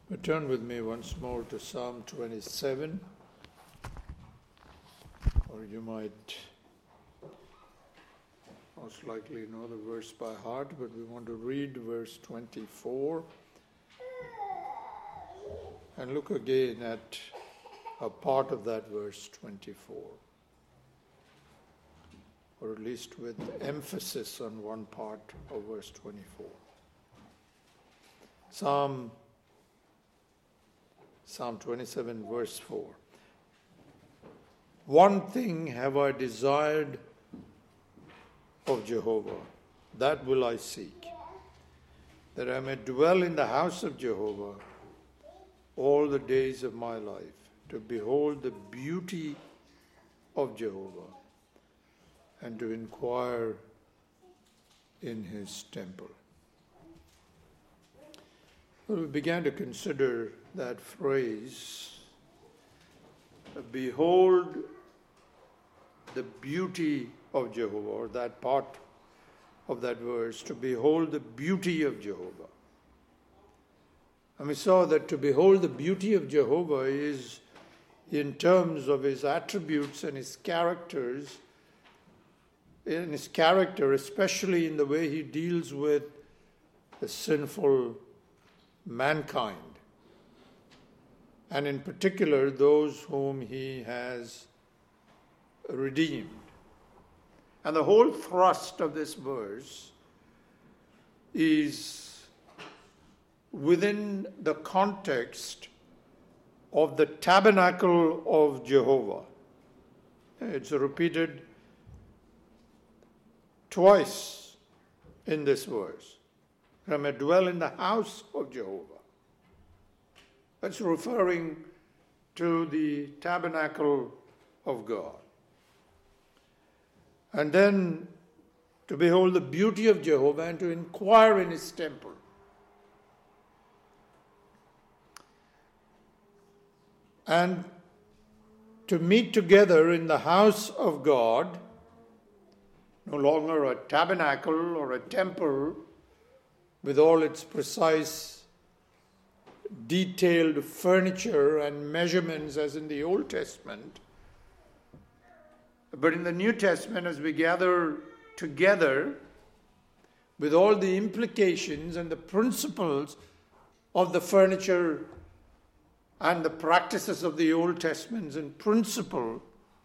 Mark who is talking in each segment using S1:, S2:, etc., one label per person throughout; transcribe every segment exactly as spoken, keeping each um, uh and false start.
S1: Turn with me once more to Psalm twenty-seven, or you might most likely know the verse by heart, but we want to read verse twenty-four and look again at a part of that verse twenty-four, or at least with emphasis on one part of verse twenty-four. Psalm Psalm twenty-seven, verse four. One thing have I desired of Jehovah, that will I seek, that I may dwell in the house of Jehovah all the days of my life, to behold the beauty of Jehovah and to inquire in his temple. Well, we began to consider that phrase, behold the beauty of Jehovah, or that part of that verse, to behold the beauty of Jehovah. And we saw that to behold the beauty of Jehovah is in terms of his attributes and his characters, in his character, especially in the way he deals with the sinful mankind, and in particular those whom he has redeemed. And the whole thrust of this verse is within the context of the tabernacle of Jehovah. It's repeated twice in this verse. I may dwell in the house of Jehovah. That's referring to the tabernacle of God. And then to behold the beauty of Jehovah and to inquire in his temple. And to meet together in the house of God, no longer a tabernacle or a temple with all its precise, detailed furniture and measurements as in the Old Testament. But in the New Testament, as we gather together with all the implications and the principles of the furniture and the practices of the Old Testament in principle,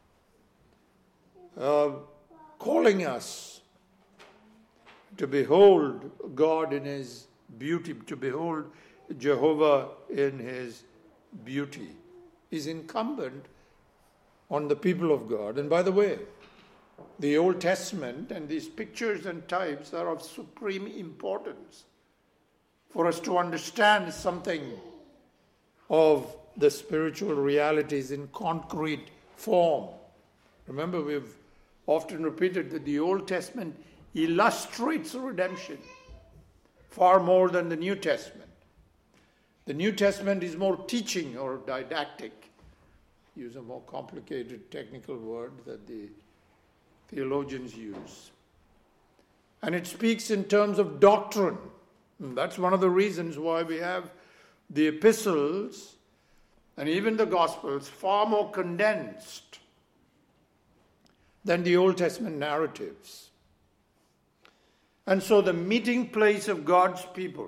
S1: uh, calling us to behold God in his beauty, to behold Jehovah in his beauty, is incumbent on the people of God. And by the way, the Old Testament and these pictures and types are of supreme importance for us to understand something of the spiritual realities in concrete form. Remember, we've often repeated that the Old Testament illustrates redemption far more than the New Testament. The New Testament is more teaching or didactic. Use a more complicated technical word that the theologians use. And it speaks in terms of doctrine. And that's one of the reasons why we have the epistles and even the Gospels far more condensed than the Old Testament narratives. And so the meeting place of God's people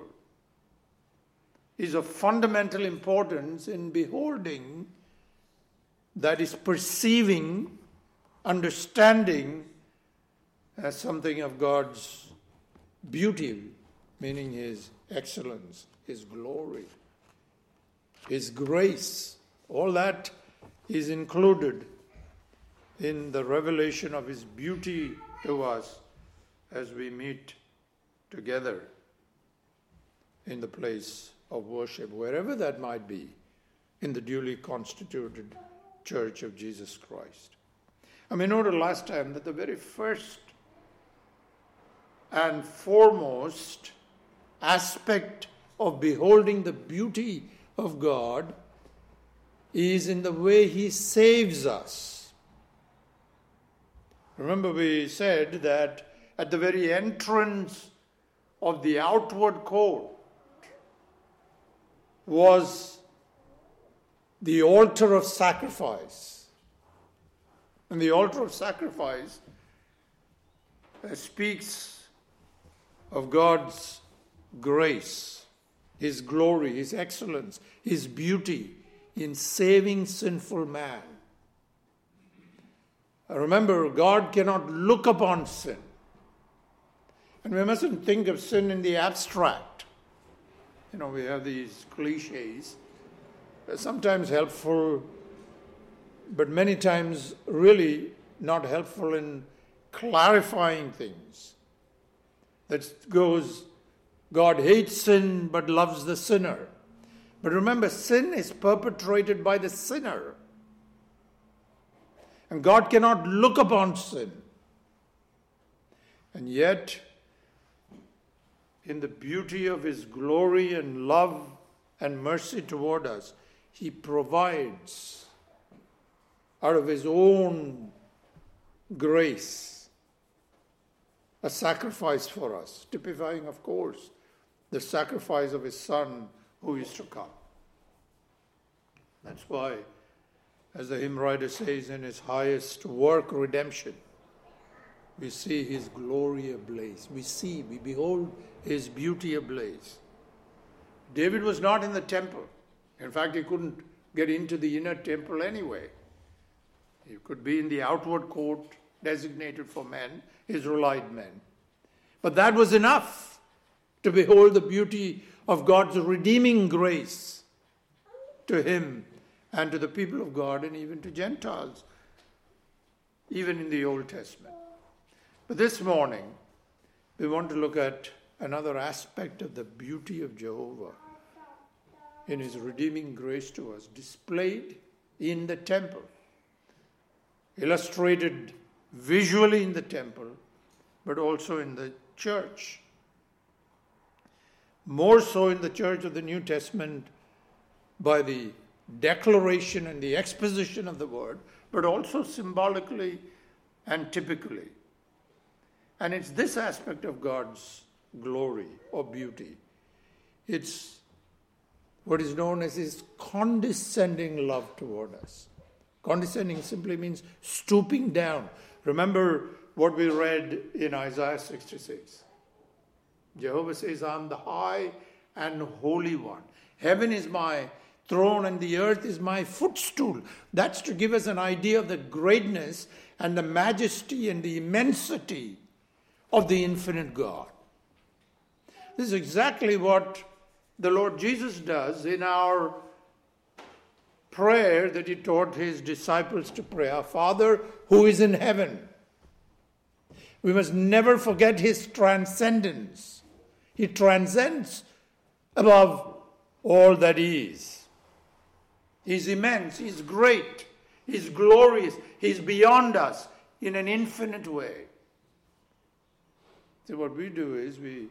S1: is of fundamental importance in beholding, that is perceiving, understanding as something of God's beauty, meaning his excellence, his glory, his grace. All that is included in the revelation of his beauty to us as we meet together in the place of worship, wherever that might be, in the duly constituted Church of Jesus Christ. I mean, noted last time that the very first and foremost aspect of beholding the beauty of God is in the way he saves us. Remember, we said that at the very entrance of the outward court, was the altar of sacrifice. And the altar of sacrifice uh, speaks of God's grace, His glory, His excellence, His beauty in saving sinful man. Remember, God cannot look upon sin. And we mustn't think of sin in the abstract. You know, we have these cliches, sometimes helpful, but many times really not helpful in clarifying things. That goes, God hates sin but loves the sinner. But remember, sin is perpetrated by the sinner. And God cannot look upon sin. And yet, in the beauty of His glory and love and mercy toward us, He provides out of His own grace a sacrifice for us, typifying, of course, the sacrifice of His Son who is to come. That's why, as the hymn writer says, in His highest work, redemption, we see His glory ablaze. We see, we behold His beauty ablaze. David was not in the temple. In fact, he couldn't get into the inner temple anyway. He could be in the outward court designated for men, Israelite men. But that was enough to behold the beauty of God's redeeming grace to him and to the people of God and even to Gentiles, even in the Old Testament. But this morning, we want to look at another aspect of the beauty of Jehovah in His redeeming grace to us, displayed in the temple, illustrated visually in the temple, but also in the church. More so in the church of the New Testament by the declaration and the exposition of the word, but also symbolically and typically. And it's this aspect of God's glory or beauty. It's what is known as His condescending love toward us. Condescending simply means stooping down. Remember what we read in Isaiah sixty-six. Jehovah says, I am the high and holy one. Heaven is my throne and the earth is my footstool. That's to give us an idea of the greatness and the majesty and the immensity of the infinite God. This is exactly what the Lord Jesus does in our prayer that He taught His disciples to pray. Our Father who is in heaven. We must never forget His transcendence. He transcends above all that is. He's immense, He's great, He's glorious, He's beyond us in an infinite way. So what we do is we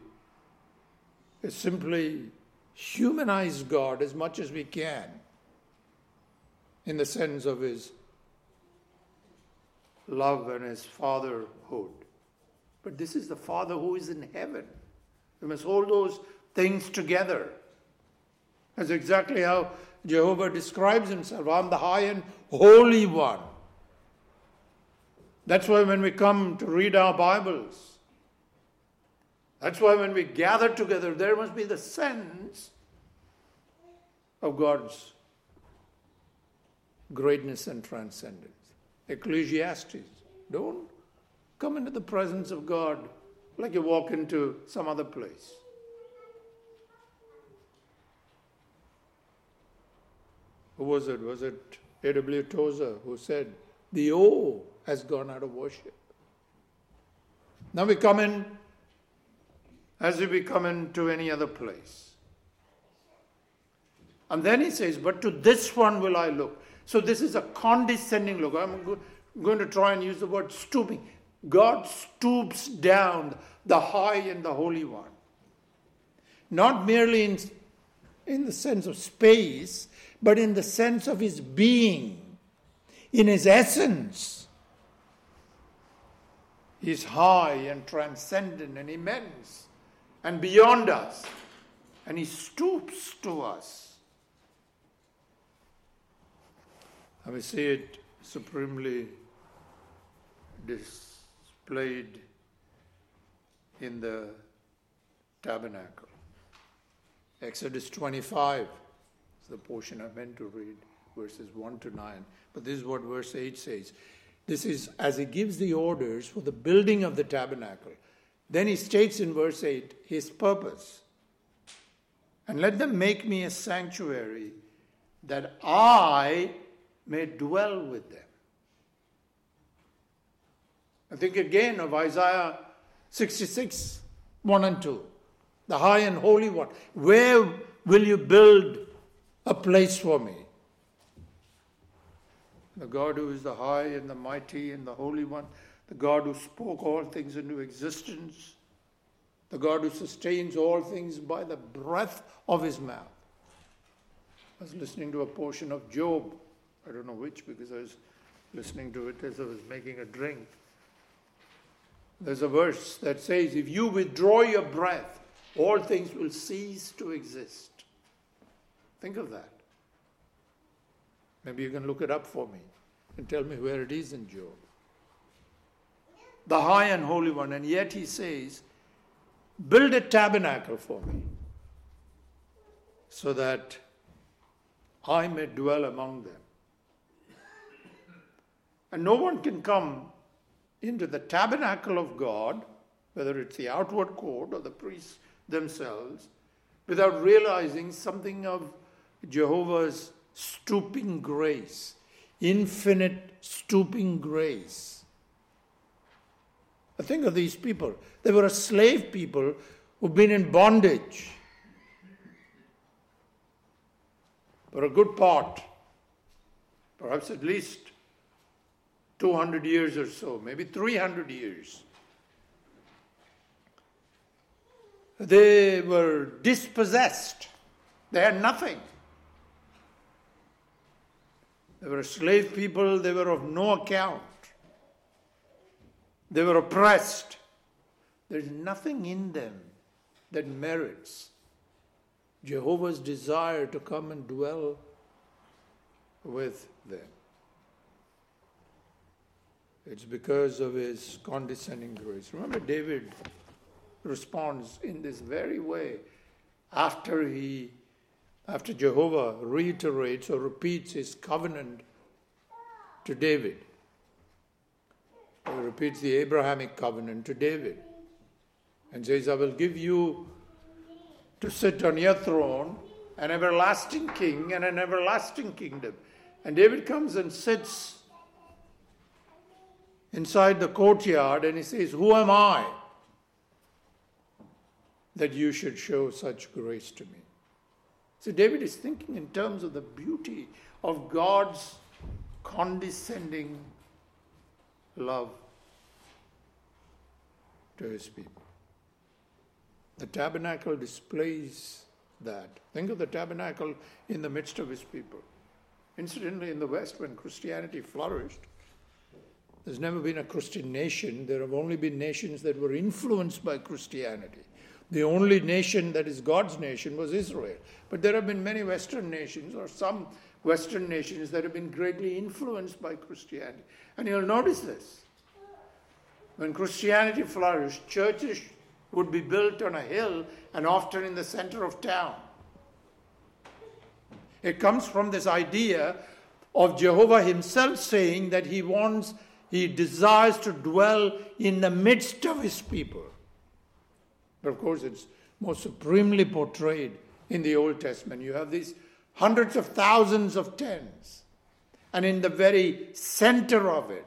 S1: simply humanize God as much as we can in the sense of His love and His fatherhood. But this is the Father who is in heaven. We must hold those things together. That's exactly how Jehovah describes Himself. I'm the high and holy one. That's why when we come to read our Bibles, that's why when we gather together, there must be the sense of God's greatness and transcendence. Ecclesiastes. Don't come into the presence of God like you walk into some other place. Who was it? Was it A W Tozer who said, the O has gone out of worship? Now we come in as if we come into any other place. And then he says, but to this one will I look. So this is a condescending look. I'm go- going to try and use the word stooping. God stoops down, the high and the holy one. Not merely in, in the sense of space, but in the sense of His being, in His essence. He's high and transcendent and immense and beyond us. And He stoops to us. And we see it supremely displayed in the tabernacle. Exodus twenty-five is the portion I meant to read, verses one to nine. But this is what verse eight says. This is as he gives the orders for the building of the tabernacle. Then he states in verse eight his purpose. And let them make me a sanctuary that I may dwell with them. I think again of Isaiah sixty-six, one and two. The high and holy one. Where will you build a place for me? The God who is the high and the mighty and the holy one. The God who spoke all things into existence. The God who sustains all things by the breath of his mouth. I was listening to a portion of Job. I don't know which, because I was listening to it as I was making a drink. There's a verse that says, if you withdraw your breath, all things will cease to exist. Think of that. Maybe you can look it up for me and tell me where it is in Job. The high and holy one, and yet he says, build a tabernacle for me so that I may dwell among them. And no one can come into the tabernacle of God, whether it's the outward court or the priests themselves, without realizing something of Jehovah's stooping grace, infinite stooping grace. Think of these people. They were a slave people who've been in bondage for a good part, perhaps at least two hundred years or so, maybe three hundred years. They were dispossessed. They had nothing. They were slave people. They were of no account. They were oppressed. There's nothing in them that merits Jehovah's desire to come and dwell with them. It's because of his condescending grace. Remember, David responds in this very way after he, after Jehovah reiterates or repeats his covenant to David. He repeats the Abrahamic covenant to David and says, I will give you to sit on your throne an everlasting king and an everlasting kingdom. And David comes and sits inside the courtyard and he says, who am I that you should show such grace to me? So David is thinking in terms of the beauty of God's condescending love to his people. The tabernacle displays that. Think of the tabernacle in the midst of his people. Incidentally, in the West, when Christianity flourished, there's never been a Christian nation. There have only been nations that were influenced by Christianity. The only nation that is God's nation was Israel. But there have been many Western nations, or some Western nations, that have been greatly influenced by Christianity. And you'll notice this. When Christianity flourished, churches would be built on a hill and often in the center of town. It comes from this idea of Jehovah himself saying that he wants, he desires to dwell in the midst of his people. But of course, it's most supremely portrayed in the Old Testament. You have these hundreds of thousands of tents, and in the very center of it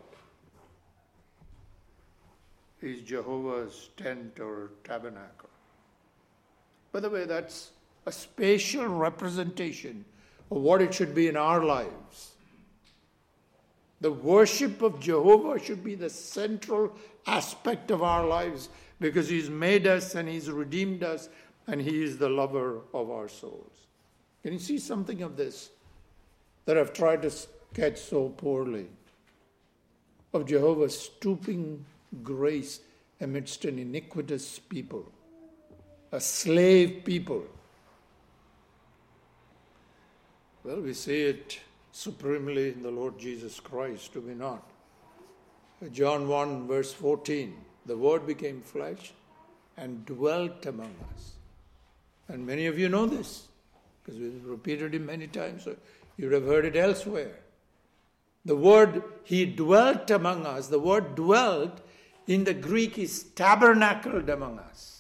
S1: is Jehovah's tent or tabernacle. By the way, that's a spatial representation of what it should be in our lives. The worship of Jehovah should be the central aspect of our lives because he's made us and he's redeemed us and he is the lover of our souls. Can you see something of this that I've tried to sketch so poorly? Of Jehovah's stooping grace amidst an iniquitous people, a slave people. Well, we see it supremely in the Lord Jesus Christ, do we not? John one verse fourteen, the Word became flesh and dwelt among us. And many of you know this, because we've repeated it many times, so you would have heard it elsewhere. The word He dwelt among us, the word dwelt in the Greek is tabernacled among us.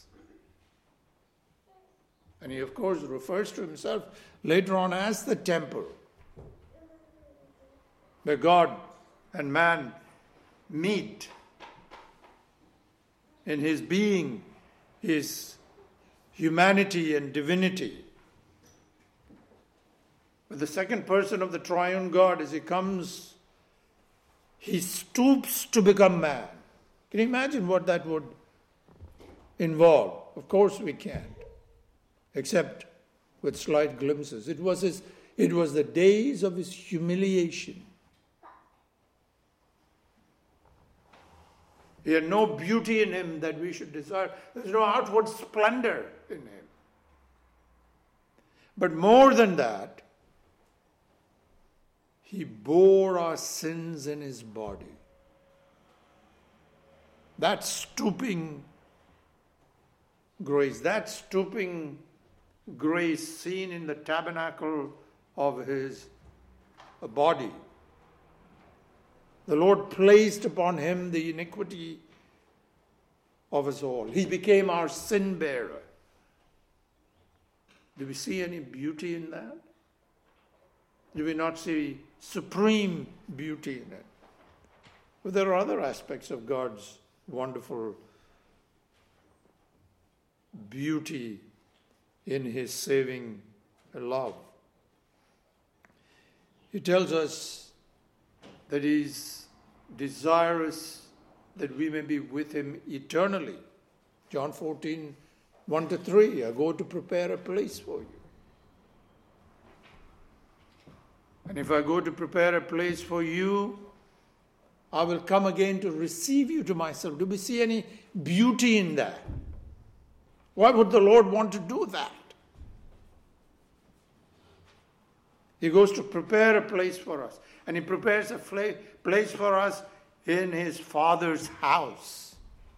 S1: And He of course refers to Himself later on as the temple, where God and man meet in His being, His humanity and divinity. But the second person of the triune God, as He comes, He stoops to become man. Can you imagine what that would involve? Of course we can't, except with slight glimpses. It was his, it was the days of His humiliation. He had no beauty in Him that we should desire. There's no outward splendor in Him. But more than that, He bore our sins in His body. That stooping grace, that stooping grace seen in the tabernacle of His body. The Lord placed upon Him the iniquity of us all. He became our sin bearer. Do we see any beauty in that? Do we not see supreme beauty in it? But there are other aspects of God's wonderful beauty in His saving love. He tells us that He is desirous that we may be with Him eternally. John fourteen, one to three, I go to prepare a place for you. And if I go to prepare a place for you, I will come again to receive you to myself. Do we see any beauty in that? Why would the Lord want to do that? He goes to prepare a place for us. And He prepares a place for us in His Father's house.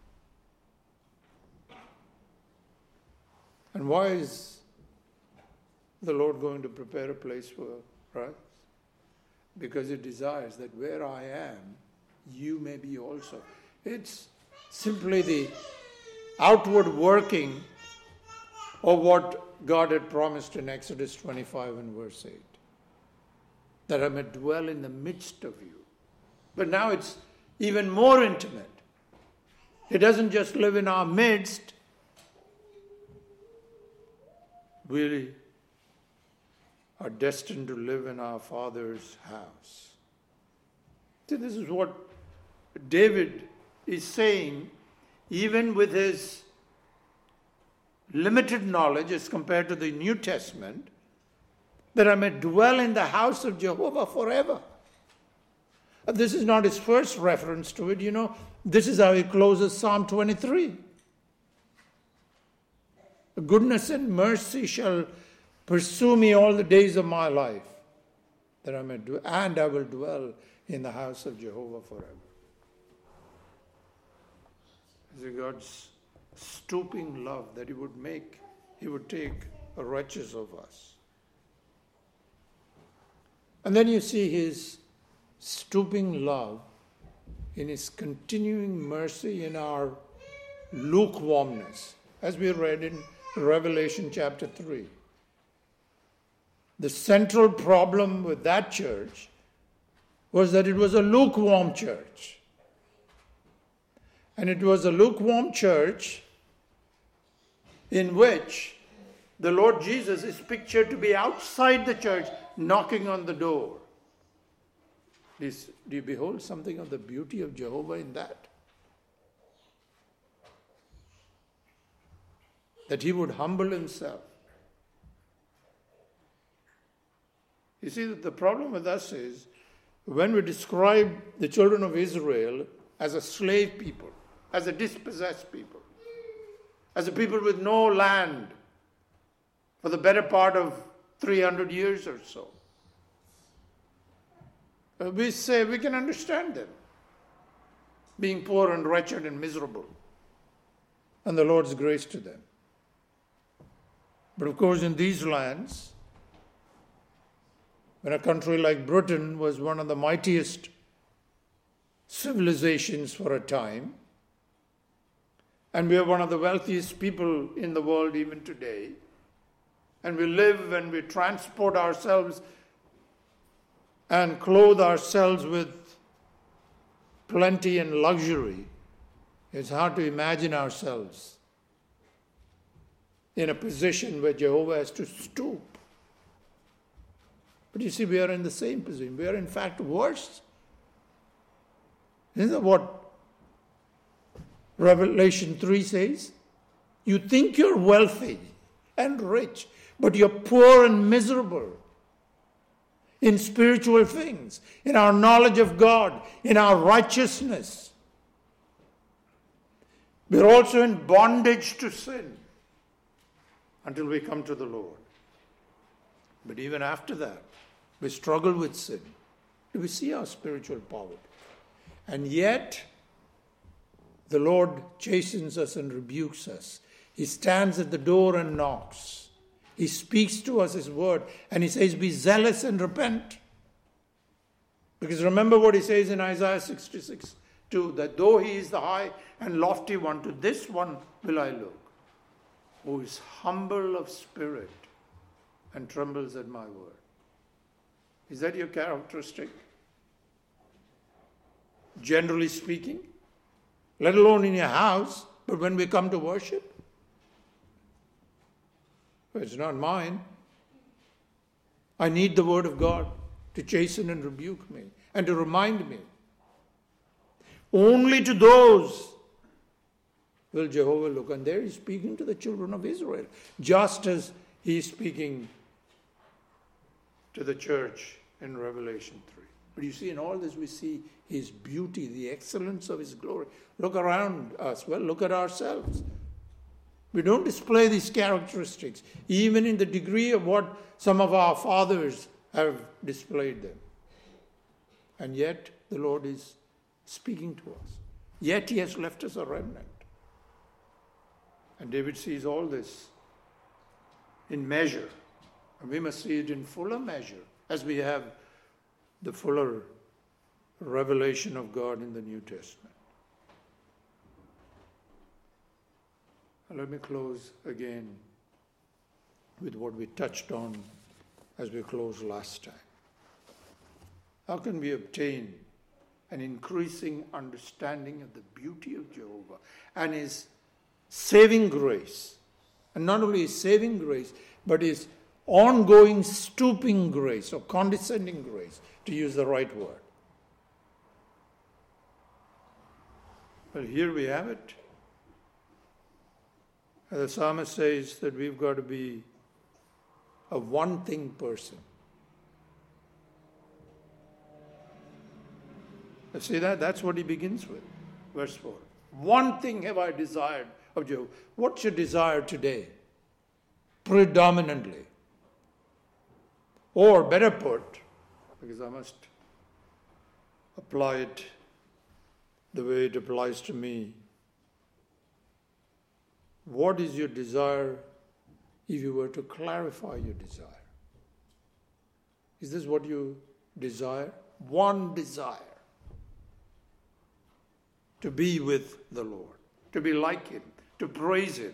S1: And why is the Lord going to prepare a place for us? Because He desires that where I am, you may be also. It's simply the outward working of what God had promised in Exodus twenty-five and verse eight. That I may dwell in the midst of you. But now it's even more intimate. He doesn't just live in our midst. We are destined to live in our Father's house. See, this is what David is saying, even with his limited knowledge as compared to the New Testament, that I may dwell in the house of Jehovah forever. This is not his first reference to it, you know. This is how he closes Psalm twenty-three. Goodness and mercy shall pursue me all the days of my life, that I may do, and I will dwell in the house of Jehovah forever. This is God's stooping love that He would make, He would take wretches of us. And then you see His stooping love in His continuing mercy in our lukewarmness, as we read in Revelation chapter three. The central problem with that church was that it was a lukewarm church. And it was a lukewarm church in which the Lord Jesus is pictured to be outside the church, knocking on the door. This, do you behold something of the beauty of Jehovah in that? That He would humble Himself. You see, the problem with us is when we describe the children of Israel as a slave people, as a dispossessed people, as a people with no land for the better part of three hundred years or so. Uh, we say we can understand them, being poor and wretched and miserable, and the Lord's grace to them. But of course, in these lands, when a country like Britain was one of the mightiest civilizations for a time, and we are one of the wealthiest people in the world even today, and we live and we transport ourselves and clothe ourselves with plenty and luxury, it's hard to imagine ourselves in a position where Jehovah has to stoop. But you see, we are in the same position. We are in fact worse. Isn't that what Revelation three says? You think you're wealthy and rich, but you're poor and miserable in spiritual things, in our knowledge of God, in our righteousness. We're also in bondage to sin until we come to the Lord. But even after that, we struggle with sin. Do we see our spiritual poverty? And yet, the Lord chastens us and rebukes us. He stands at the door and knocks. He speaks to us His word, and He says, be zealous and repent. Because remember what He says in Isaiah sixty-six two, that though He is the high and lofty one, to this one will I look, who is humble of spirit and trembles at my word. Is that your characteristic? Generally speaking, let alone in your house, but when we come to worship, it's not mine. I need the word of God to chasten and rebuke me and to remind me. Only to those will Jehovah look. And there He's speaking to the children of Israel, just as He's speaking to the church in Revelation three. But you see, in all this we see His beauty, the excellence of His glory. Look around us. Well, look at ourselves. We don't display these characteristics, even in the degree of what some of our fathers have displayed them. And yet, the Lord is speaking to us. Yet He has left us a remnant. And David sees all this in measure. And we must see it in fuller measure as we have the fuller revelation of God in the New Testament. Let me close again with what we touched on as we closed last time. How can we obtain an increasing understanding of the beauty of Jehovah and His saving grace? And not only His saving grace, but His ongoing stooping grace or condescending grace, to use the right word. Well, here we have it. The psalmist says that we've got to be a one-thing person. You see that? That's what he begins with. Verse four. One thing have I desired of Jehovah. What's your desire today? Predominantly. Or better put, because I must apply it the way it applies to me. What is your desire if you were to clarify your desire? Is this what you desire? One desire. To be with the Lord, to be like Him, to praise Him.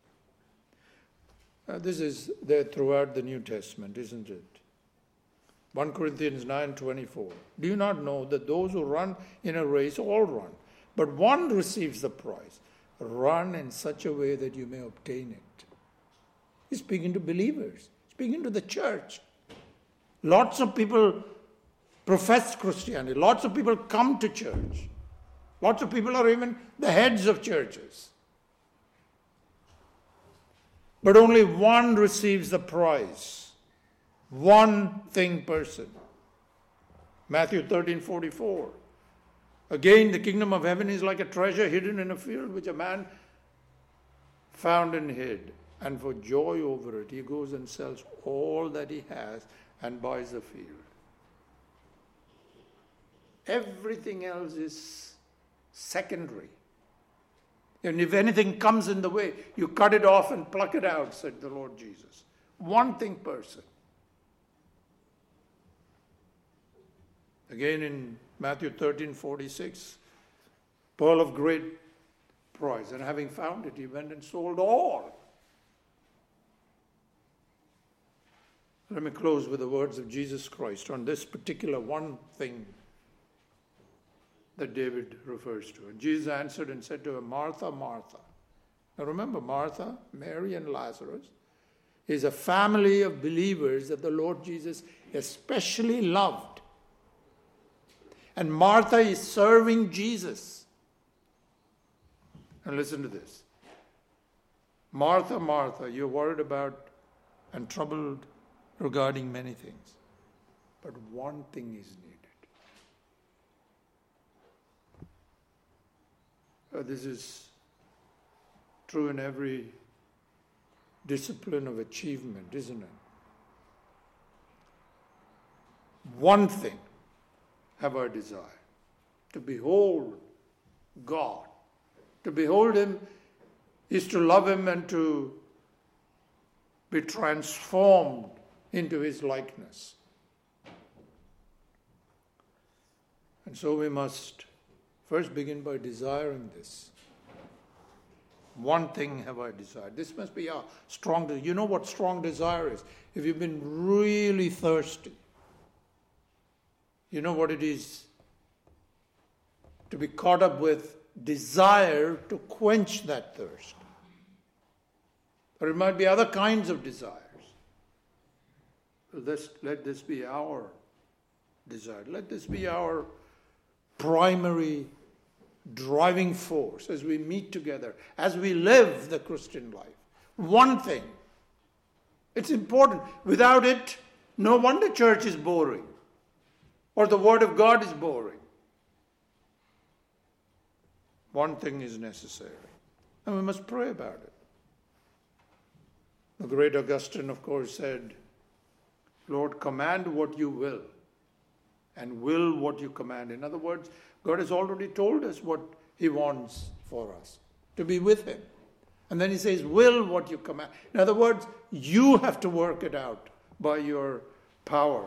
S1: Uh, this is there throughout the New Testament, isn't it? First Corinthians nine twenty-four. Do you not know that those who run in a race all run, but one receives the prize? Run in such a way that you may obtain it. He's speaking to believers, speaking to the church. Lots of people profess Christianity. Lots of people come to church. Lots of people are even the heads of churches. But only one receives the prize. One thing person. Matthew thirteen forty-four. Again, the kingdom of heaven is like a treasure hidden in a field which a man found and hid. And for joy over it, he goes and sells all that he has and buys the field. Everything else is secondary. And if anything comes in the way, you cut it off and pluck it out, said the Lord Jesus. One thing person. Again in Matthew thirteen forty-six, pearl of great price. And having found it, he went and sold all. Let me close with the words of Jesus Christ on this particular one thing that David refers to. And Jesus answered and said to her, Martha, Martha. Now remember, Martha, Mary, and Lazarus is a family of believers that the Lord Jesus especially loved. And Martha is serving Jesus. And listen to this. Martha, Martha, you're worried about and troubled regarding many things. But one thing is needed. Uh, this is true in every discipline of achievement, isn't it? One thing have I desire, to behold God. To behold Him is to love Him and to be transformed into His likeness. And so we must first begin by desiring this. One thing have I desired. This must be our strong desire. You know what strong desire is? If you've been really thirsty, you know what it is to be caught up with desire to quench that thirst. Or it might be other kinds of desires. Well, this, let this be our desire. Let this be our primary driving force as we meet together, as we live the Christian life. One thing. It's important. Without it, no wonder church is boring or the Word of God is boring. One thing is necessary. And we must pray about it. The great Augustine, of course, said, Lord, command what you will, and will what you command. In other words, God has already told us what He wants for us, to be with Him. And then He says, will what you command. In other words, you have to work it out by your power.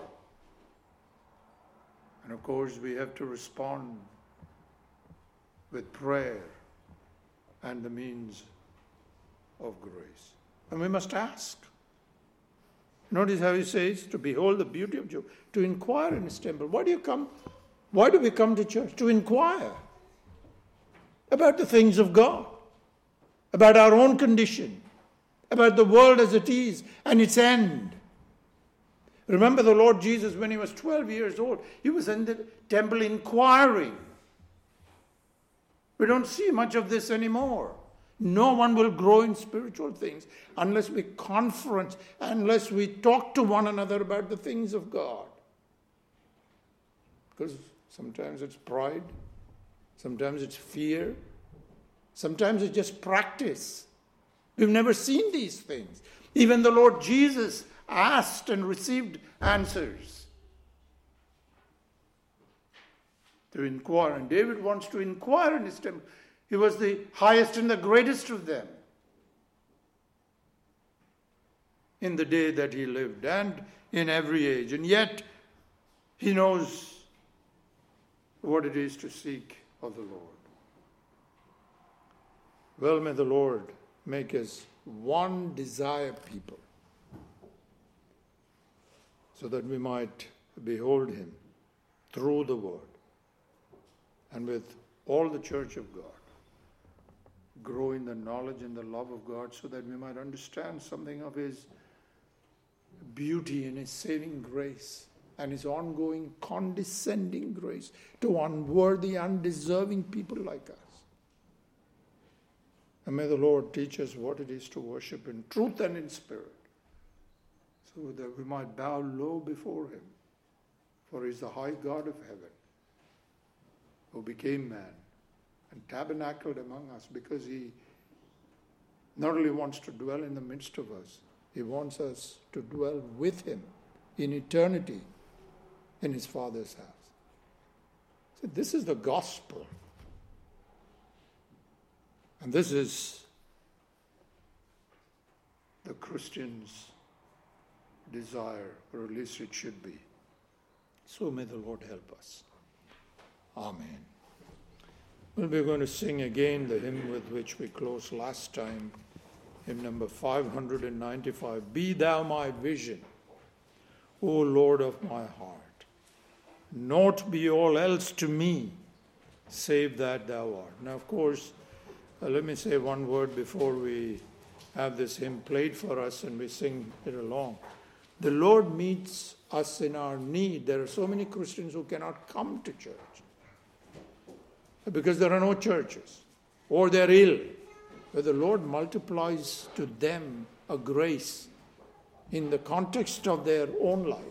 S1: And of course, we have to respond with prayer and the means of grace. And we must ask. Notice how He says, to behold the beauty of Jehovah, to inquire in His temple. Why do you come? Why do we come to church? To inquire about the things of God, about our own condition, about the world as it is and its end. Remember the Lord Jesus, when He was twelve years old, He was in the temple inquiring. We don't see much of this anymore. No one will grow in spiritual things unless we conference, unless we talk to one another about the things of God. Because sometimes it's pride, sometimes it's fear, sometimes it's just practice. We've never seen these things. Even the Lord Jesus asked and received answers. To inquire, and David wants to inquire in his temple. He was the highest and the greatest of them in the day that he lived and in every age. And yet, he knows what it is to seek of the Lord. Well, may the Lord make us one desire people so that we might behold Him through the Word and with all the church of God. Grow in the knowledge and the love of God so that we might understand something of His beauty and His saving grace and His ongoing condescending grace to unworthy, undeserving people like us. And may the Lord teach us what it is to worship in truth and in spirit so that we might bow low before Him. For He is the high God of heaven who became man and tabernacled among us, because He not only wants to dwell in the midst of us, He wants us to dwell with Him in eternity in His Father's house. This is the gospel. And this is the Christian's desire, or at least it should be. So may the Lord help us. Amen. Well, we're going to sing again the hymn with which we closed last time, hymn number five hundred ninety-five. Be thou my vision, O Lord of my heart. Naught be all else to me, save that thou art. Now, of course, uh, let me say one word before we have this hymn played for us and we sing it along. The Lord meets us in our need. There are so many Christians who cannot come to church because there are no churches, or they're ill. But the Lord multiplies to them a grace in the context of their own life.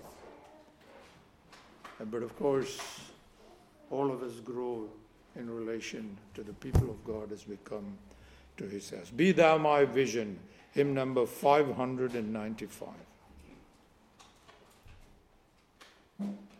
S1: But of course, all of us grow in relation to the people of God as we come to his house. Be thou my vision, hymn number five hundred ninety-five.